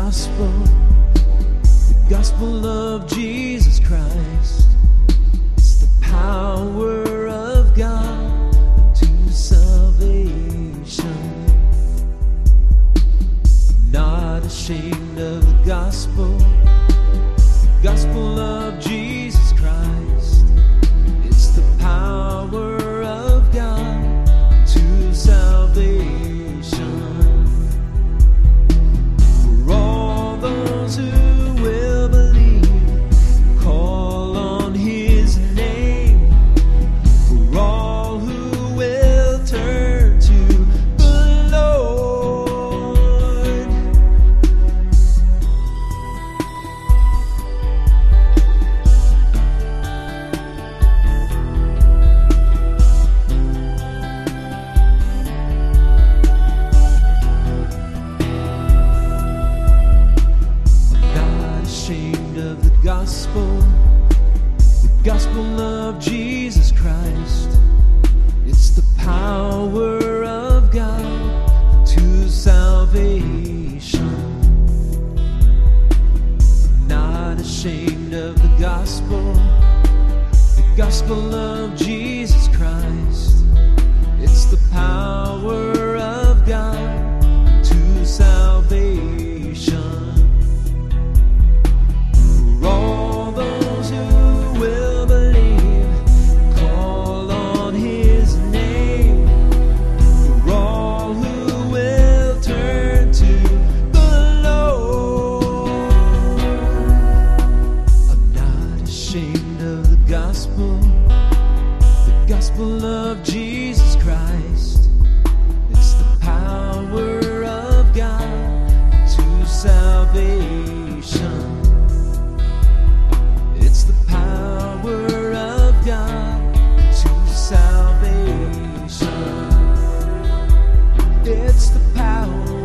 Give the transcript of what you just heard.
gospel of Jesus Christ. It's the power of God to salvation. I'm not ashamed of the gospel of Jesus Christ. It's the power of God to salvation. For all those who will believe, call on His name. For all who will turn to the Lord. Not ashamed of the gospel of Jesus Christ. It's the power of God to salvation. Not ashamed of the gospel of Jesus Christ. It's the power of God to salvation. For all those who will believe, call on His name. For all who will turn to the Lord. I'm not ashamed of the gospel of Jesus Christ. It's the power of God to salvation. It's the power of God to salvation. It's the power